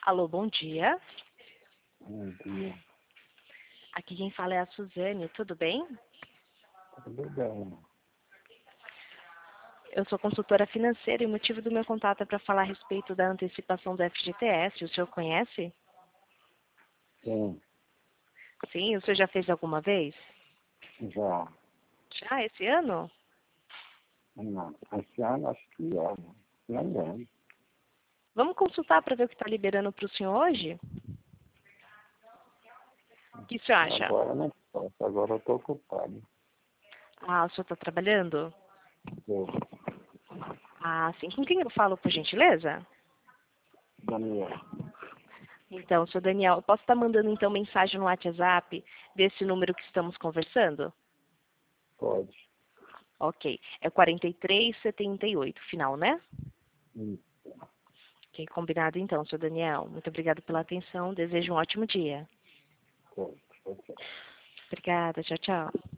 Alô, bom dia. Bom dia. Aqui quem fala é a Suzane, tudo bem? Tudo bem? Eu sou consultora financeira e o motivo do meu contato é para falar a respeito da antecipação do FGTS. O senhor conhece? Sim, Sim, o senhor já fez alguma vez? já. Já, esse ano? Não, esse ano acho que é. Não lembro. Vamos consultar para ver o que está liberando para o senhor hoje? O que o senhor acha? Agora não posso, agora eu estou ocupado. Ah, o senhor está trabalhando? Tô. Ah, sim. Com quem eu falo, por gentileza? Daniel, Então, senhor Daniel, eu posso estar mandando então mensagem no WhatsApp desse número que estamos conversando? pode. Ok, é 4378, final, né? Isso, Ok, combinado então, senhor Daniel. Muito obrigada pela atenção. Desejo um ótimo dia. pode. Obrigada, tchau, tchau.